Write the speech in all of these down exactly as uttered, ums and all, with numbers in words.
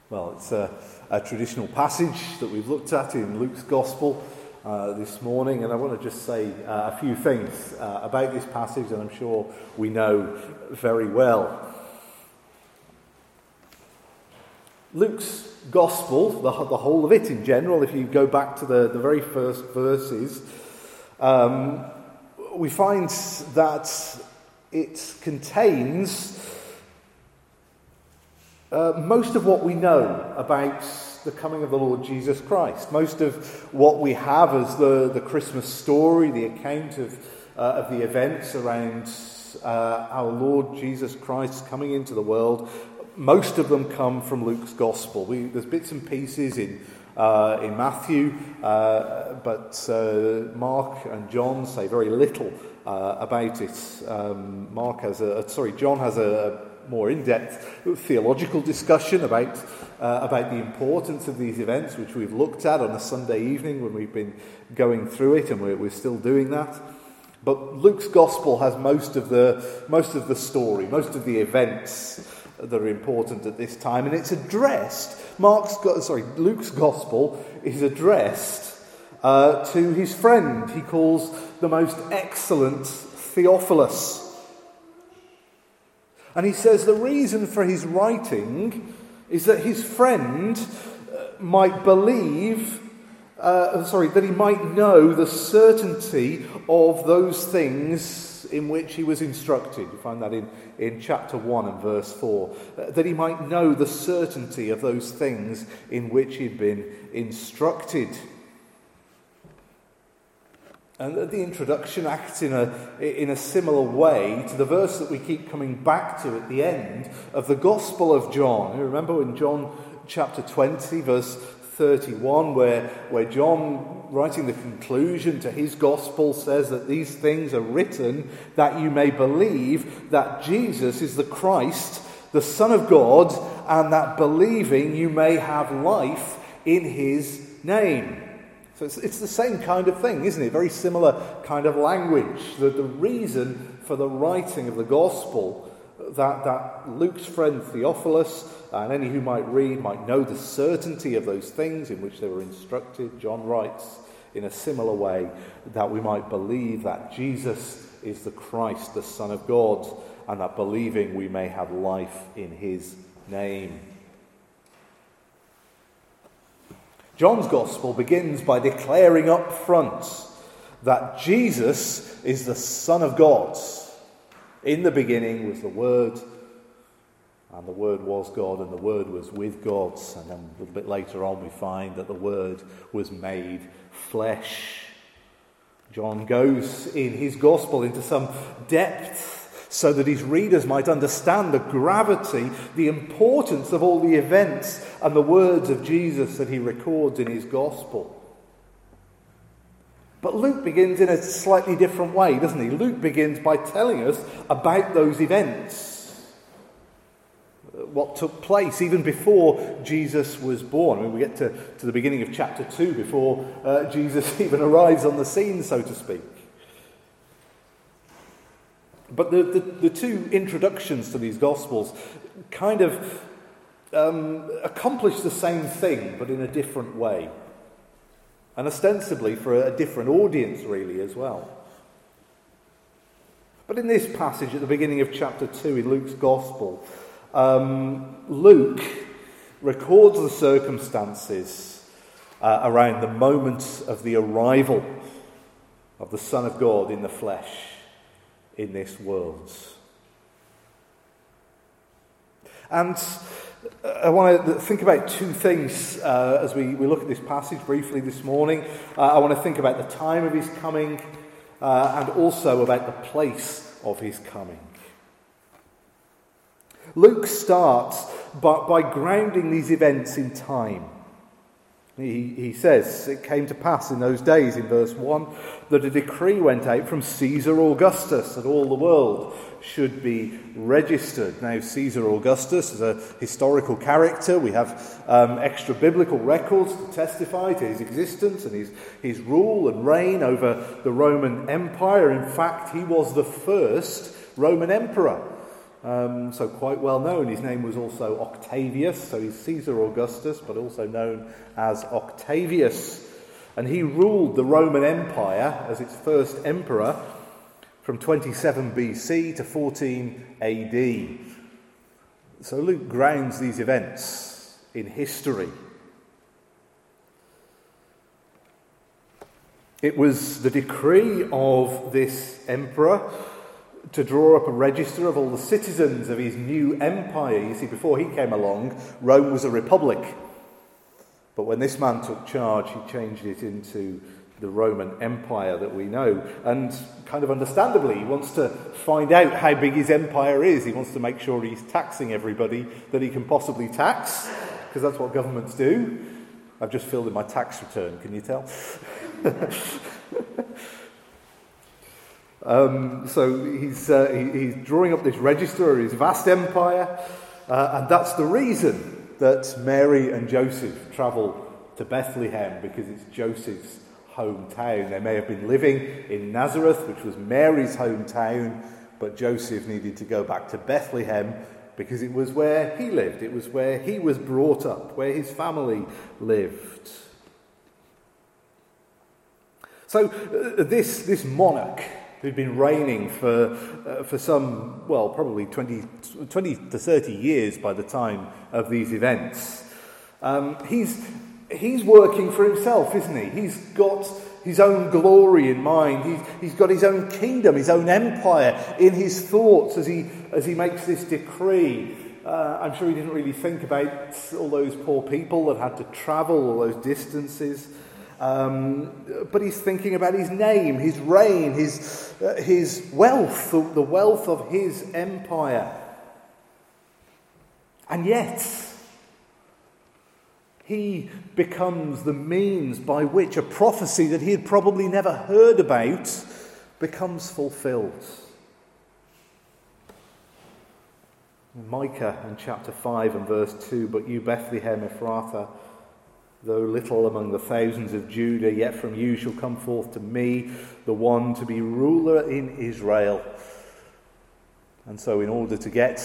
Well, it's a, a traditional passage that we've looked at in Luke's Gospel uh, this morning, and I want to just say uh, a few things uh, about this passage that I'm sure we know very well. Luke's Gospel, the, the whole of it in general, if you go back to the, the very first verses, um, we find that it contains Uh, most of what we know about the coming of the Lord Jesus Christ, most of what we have as the, the Christmas story, the account of, uh, of the events around uh, our Lord Jesus Christ coming into the world, most of them come from Luke's Gospel. We, there's bits and pieces in uh, in Matthew, uh, but uh, Mark and John say very little uh, about it. Um, Mark has a sorry, John has a more in-depth theological discussion about uh, about the importance of these events, which we've looked at on a Sunday evening when we've been going through it, and we're, we're still doing that. But Luke's Gospel has most of the most of the story, most of the events that are important at this time, and it's addressed. Mark's sorry, Luke's Gospel is addressed uh, to his friend. He calls the most excellent Theophilus. And he says the reason for his writing is that his friend might believe, uh, sorry, that he might know the certainty of those things in which he was instructed. You find that in, in chapter one and verse four. Uh, that he might know the certainty of those things in which he'd been instructed. And the introduction acts in a in a similar way to the verse that we keep coming back to at the end of the Gospel of John. You remember in John chapter twenty, verse thirty-one, where, where John, writing the conclusion to his Gospel, says that these things are written that you may believe that Jesus is the Christ, the Son of God, and that believing you may have life in his name. So it's, it's the same kind of thing, isn't it? Very similar kind of language. The, the reason for the writing of the Gospel, that, that Luke's friend Theophilus and any who might read might know the certainty of those things in which they were instructed. John writes in a similar way that we might believe that Jesus is the Christ, the Son of God, and that believing we may have life in his name. John's Gospel begins by declaring up front that Jesus is the Son of God. In the beginning was the Word, and the Word was God, and the Word was with God. And then a little bit later on we find that the Word was made flesh. John goes in his Gospel into some depth so that his readers might understand the gravity, the importance of all the events and the words of Jesus that he records in his Gospel. But Luke begins in a slightly different way, doesn't he? Luke begins by telling us about those events, what took place even before Jesus was born. I mean, we get to, to the beginning of chapter two before uh, Jesus even arrives on the scene, so to speak. But the, the, the two introductions to these Gospels kind of um, accomplish the same thing, but in a different way. And ostensibly for a different audience, really, as well. But in this passage at the beginning of chapter two in Luke's Gospel, um, Luke records the circumstances uh, around the moment of the arrival of the Son of God in the flesh in this world. And I want to think about two things uh, as we, we look at this passage briefly this morning. Uh, I want to think about the time of his coming uh, and also about the place of his coming. Luke starts by, by grounding these events in time. He, he says, it came to pass in those days, in verse one, that a decree went out from Caesar Augustus that all the world should be registered. Now, Caesar Augustus is a historical character. We have um, extra biblical records to testify to his existence and his, his rule and reign over the Roman Empire. In fact, he was the first Roman emperor. Um, so quite well known. His name was also Octavius, so he's Caesar Augustus, but also known as Octavius. And he ruled the Roman Empire as its first emperor from twenty-seven B C to fourteen A D. So Luke grounds these events in history. It was the decree of this emperor to draw up a register of all the citizens of his new empire. You see, before he came along, Rome was a republic. But when this man took charge, he changed it into the Roman Empire that we know. And kind of understandably, he wants to find out how big his empire is. He wants to make sure he's taxing everybody that he can possibly tax, because that's what governments do. I've just filled in my tax return, can you tell? um, so he's, uh, he, he's drawing up this register of his vast empire, uh, and that's the reason that Mary and Joseph travel to Bethlehem, because it's Joseph's hometown. They may have been living in Nazareth, which was Mary's hometown, but Joseph needed to go back to Bethlehem because it was where he lived. It was where he was brought up, where his family lived. So uh, this, this monarch who'd been reigning for uh, for some, well, probably twenty, twenty to thirty years by the time of these events, um, he's he's working for himself, isn't he? He's got his own glory in mind. He's, he's got his own kingdom, his own empire in his thoughts as he as he makes this decree. Uh, I'm sure he didn't really think about all those poor people that had to travel all those distances. Um, but he's thinking about his name, his reign, his uh, his wealth, the, the wealth of his empire. And yet, he becomes the means by which a prophecy that he had probably never heard about becomes fulfilled. Micah in chapter five and verse two, "But you, Bethlehem Ephrathah, though little among the thousands of Judah, yet from you shall come forth to me the one to be ruler in Israel." And so in order to get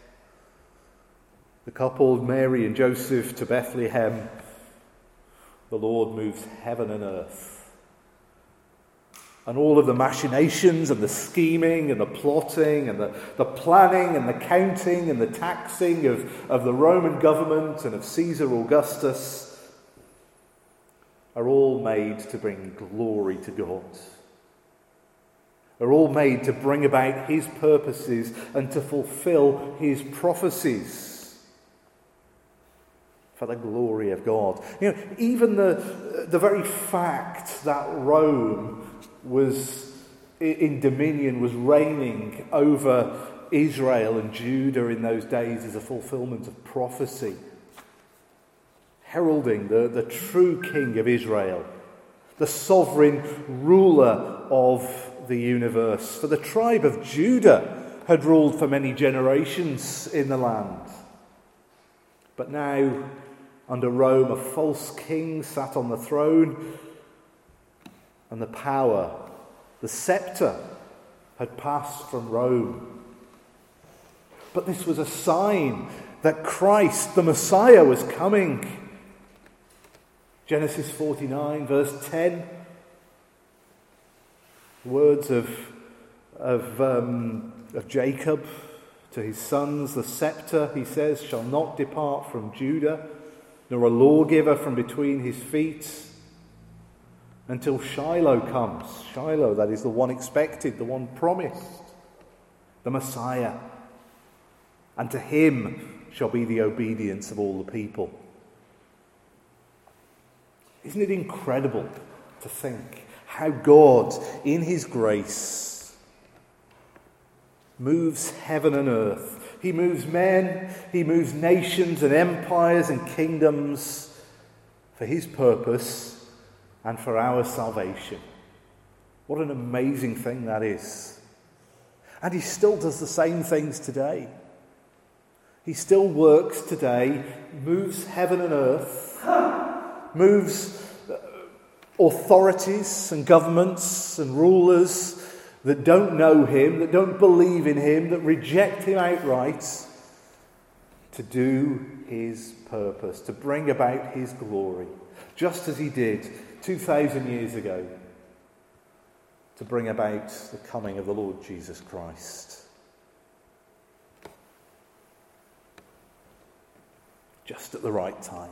the couple, Mary and Joseph, to Bethlehem, the Lord moves heaven and earth. And all of the machinations and the scheming and the plotting and the, the planning and the counting and the taxing of, of the Roman government and of Caesar Augustus are all made to bring glory to God. Are all made to bring about his purposes and to fulfill his prophecies for the glory of God. You know, even the, the very fact that Rome was in dominion, was reigning over Israel and Judah in those days, is a fulfillment of prophecy, heralding the, the true king of Israel, the sovereign ruler of the universe. For the tribe of Judah had ruled for many generations in the land. But now, under Rome, a false king sat on the throne, and the power, the scepter, had passed from Rome. But this was a sign that Christ, the Messiah, was coming. Genesis forty-nine, verse ten. Words of, of, um, of Jacob to his sons, "The scepter," he says, "shall not depart from Judah, nor a lawgiver from between his feet, until Shiloh comes." Shiloh, that is the one expected, the one promised, the Messiah. "And to him shall be the obedience of all the people." Isn't it incredible to think how God, in his grace, moves heaven and earth? He moves men, he moves nations and empires and kingdoms for his purpose and for our salvation. What an amazing thing that is. And he still does the same things today. He still works today, moves heaven and earth, moves authorities and governments and rulers that don't know him, that don't believe in him, that reject him outright, to do his purpose, to bring about his glory, just as he did two thousand years ago, to bring about the coming of the Lord Jesus Christ. Just at the right time.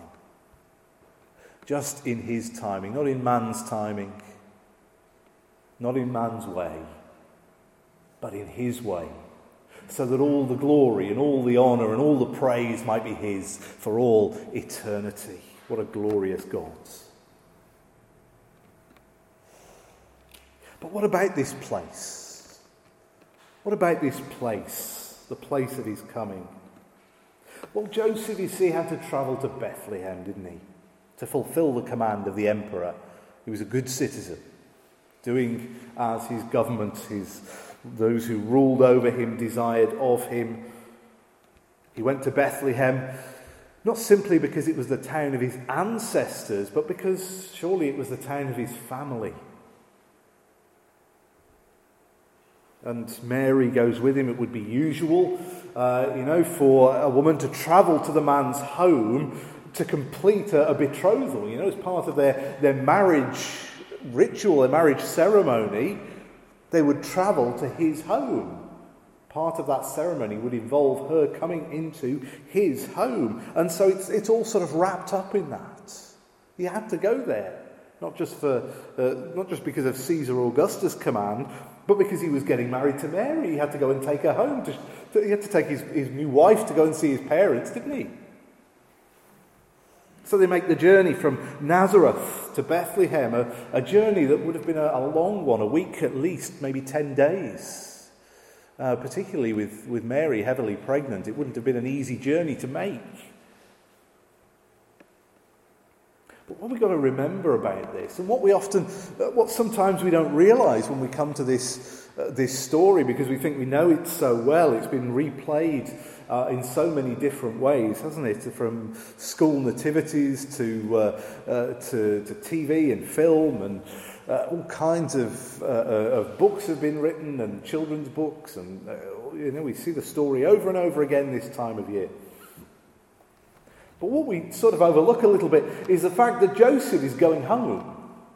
Just in his timing, not in man's timing, not in man's way, but in his way, so that all the glory and all the honour and all the praise might be his for all eternity. What a glorious God. But what about this place? What about this place, the place of his coming? Well, Joseph, you see, had to travel to Bethlehem, didn't he? To fulfill the command of the emperor. He was a good citizen, doing as his government, his those who ruled over him desired of him. He went to Bethlehem, not simply because it was the town of his ancestors, but because surely it was the town of his family. And Mary goes with him. It would be usual, uh, you know, for a woman to travel to the man's home to complete a, a betrothal. You know, as part of their, their marriage ritual, their marriage ceremony, they would travel to his home. Part of that ceremony would involve her coming into his home. And so it's, it's all sort of wrapped up in that. He had to go there, not just for uh, not just because of Caesar Augustus' command, but because he was getting married to Mary. He had to go and take her home. To, to, he had to take his, his new wife to go and see his parents, didn't he? So they make the journey from Nazareth to Bethlehem, a, a journey that would have been a, a long one, a week at least, maybe ten days. Uh, particularly with, with Mary heavily pregnant, it wouldn't have been an easy journey to make. But what we've got to remember about this, and what we often, what sometimes we don't realise when we come to this uh, this story, because we think we know it so well, it's been replayed uh, in so many different ways, hasn't it? From school nativities to uh, uh, to, to T V and film, and uh, all kinds of, uh, of books have been written, and children's books, and uh, you know, we see the story over and over again this time of year. But what we sort of overlook a little bit is the fact that Joseph is going home.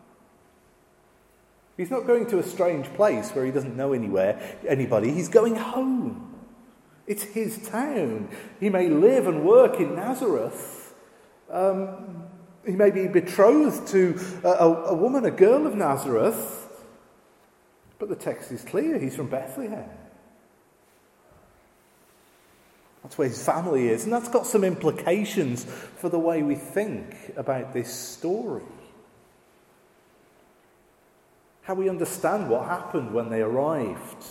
He's not going to a strange place where he doesn't know anywhere, anybody. He's going home. It's his town. He may live and work in Nazareth. Um, he may be betrothed to a, a, a woman, a girl of Nazareth. But the text is clear. He's from Bethlehem. That's where his family is. And that's got some implications for the way we think about this story. How we understand what happened when they arrived.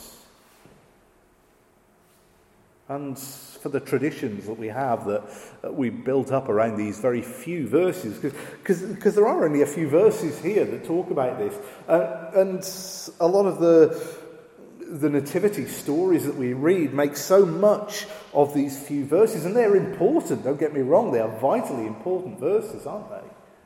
And for the traditions that we have that, that we built up around these very few verses. Because there are only a few verses here that talk about this. Uh, and a lot of the... The nativity stories that we read make so much of these few verses, and they're important, don't get me wrong, they are vitally important verses, aren't they?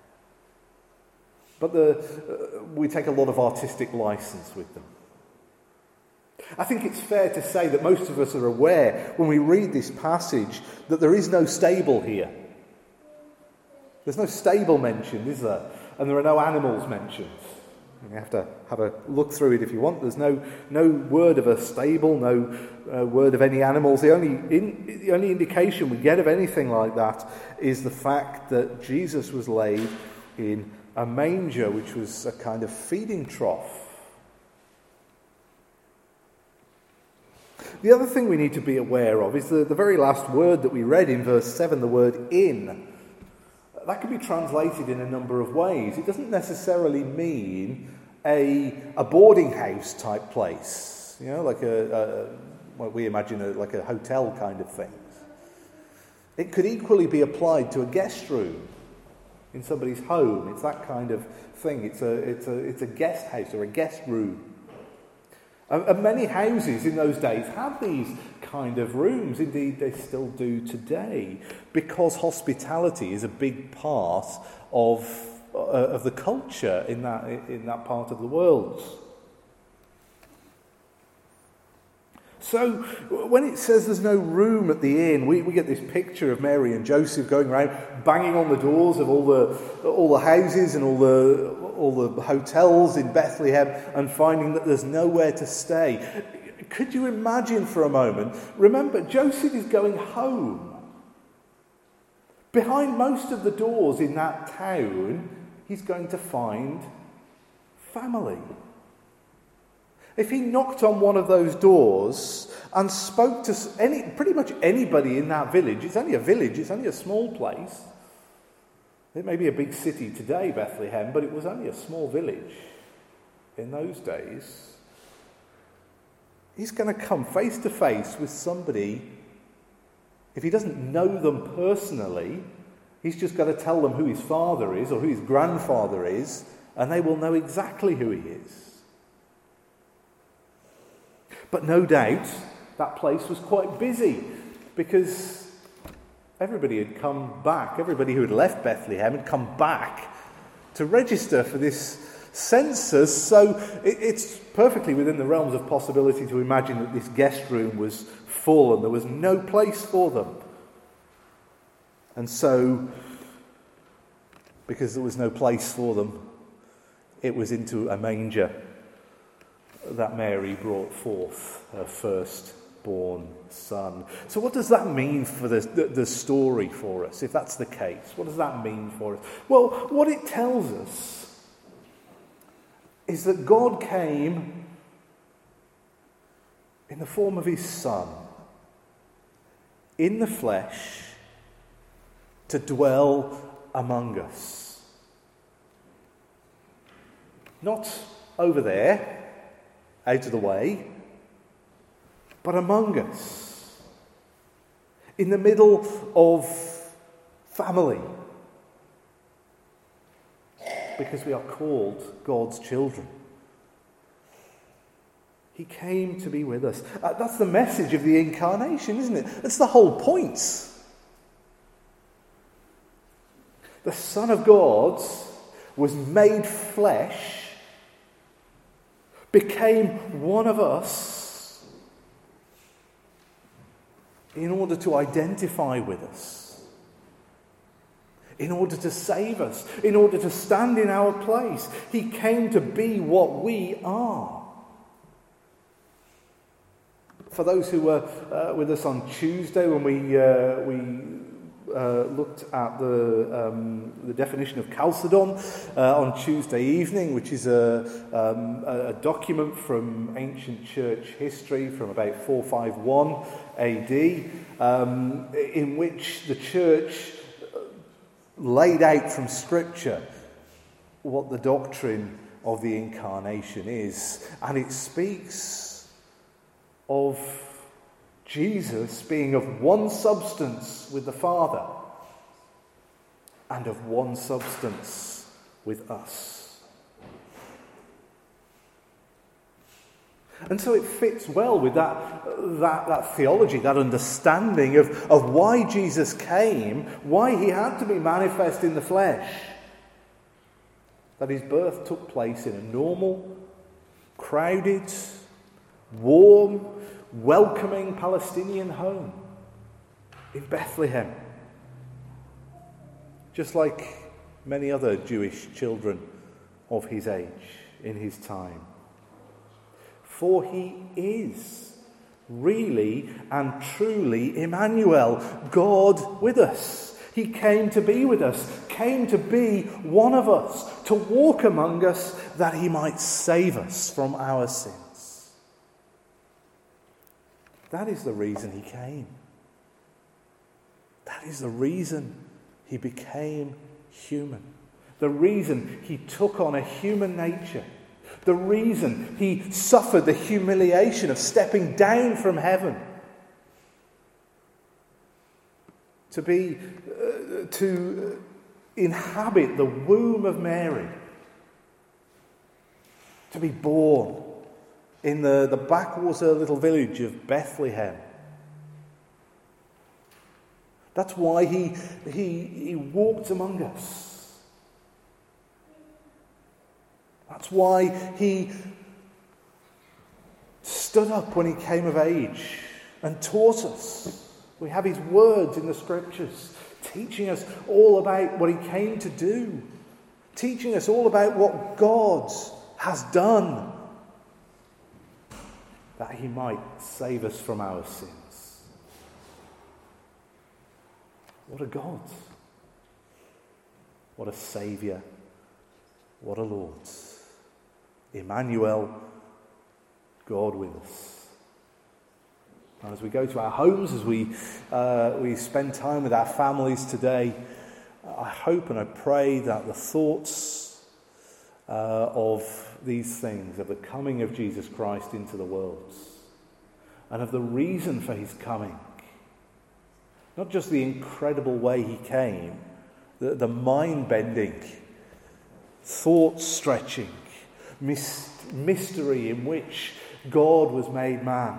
But the, uh, we take a lot of artistic license with them. I think it's fair to say that most of us are aware, when we read this passage, that there is no stable here. There's no stable mentioned, is there? And there are no animals mentioned. You have to have a look through it if you want. There's no no word of a stable, no uh, word of any animals. The only in, the only indication we get of anything like that is the fact that Jesus was laid in a manger, which was a kind of feeding trough. The other thing we need to be aware of is the, the very last word that we read in verse seven, the word in. That can be translated in a number of ways. It doesn't necessarily mean a, a boarding house type place, you know, like a, a what we imagine a, like a hotel kind of thing. It could equally be applied to a guest room in somebody's home. It's that kind of thing. It's a it's a it's a guest house or a guest room. And, and many houses in those days had these kind of rooms. Indeed, they still do today, because hospitality is a big part of uh, of the culture in that in that part of the world. So when it says there's no room at the inn, we, we get this picture of Mary and Joseph going around banging on the doors of all the all the houses and all the all the hotels in Bethlehem and finding that there's nowhere to stay. Could you imagine for a moment? Remember, Joseph is going home. Behind most of the doors in that town, he's going to find family. If he knocked on one of those doors and spoke to any, pretty much anybody in that village, it's only a village, it's only a small place. It may be a big city today, Bethlehem, but it was only a small village in those days. He's going to come face to face with somebody. If he doesn't know them personally, he's just got to tell them who his father is or who his grandfather is, and they will know exactly who he is. But no doubt that place was quite busy because everybody had come back, everybody who had left Bethlehem had come back to register for this census. So it, it's perfectly within the realms of possibility to imagine that this guest room was full and there was no place for them. And so, because there was no place for them, it was into a manger that Mary brought forth her firstborn son. So what does that mean for the, the, the story for us, if that's the case? What does that mean for us? Well, what it tells us is that God came in the form of his Son, in the flesh, to dwell among us. Not over there, out of the way, but among us, in the middle of family, because we are called God's children. He came to be with us. Uh, that's the message of the incarnation, isn't it? That's the whole point. The Son of God was made flesh, became one of us in order to identify with us, in order to save us, in order to stand in our place. He came to be what we are. For those who were uh, with us on Tuesday when we uh, we uh, looked at the um, the definition of Chalcedon uh, on Tuesday evening, which is a, um, a document from ancient church history from about four fifty-one A D, um, in which the church laid out from Scripture what the doctrine of the incarnation is, and it speaks of Jesus being of one substance with the Father and of one substance with us. And so it fits well with that, that, that theology, that understanding of, of why Jesus came, why he had to be manifest in the flesh. That his birth took place in a normal, crowded, warm, welcoming Palestinian home in Bethlehem. Just like many other Jewish children of his age in his time. For he is really and truly Emmanuel, God with us. He came to be with us, came to be one of us, to walk among us that he might save us from our sins. That is the reason he came. That is the reason he became human. The reason he took on a human nature. The reason he suffered the humiliation of stepping down from heaven. To be, uh, to inhabit the womb of Mary. To be born in the, the backwater little village of Bethlehem. That's why he, he, he walked among us. That's why he stood up when he came of age and taught us. We have his words in the scriptures, teaching us all about what he came to do, teaching us all about what God has done, that he might save us from our sins. What a God. What a Saviour. What a Lord. Emmanuel, God with us. And as we go to our homes, as we uh, we spend time with our families today, I hope and I pray that the thoughts uh, of these things, of the coming of Jesus Christ into the world, and of the reason for his coming, not just the incredible way he came, the, the mind-bending, thought-stretching myst- mystery in which God was made man,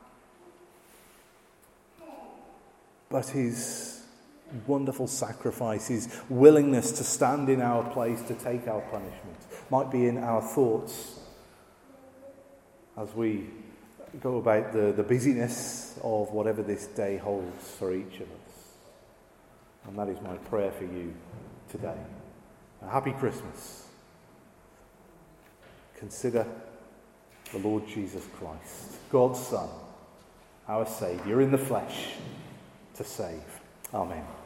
but his wonderful sacrifice, his willingness to stand in our place, to take our punishment, might be in our thoughts as we go about the, the busyness of whatever this day holds for each of us. And that is my prayer for you today. A happy Christmas. Consider the Lord Jesus Christ, God's Son, our Saviour in the flesh, to save. Amen.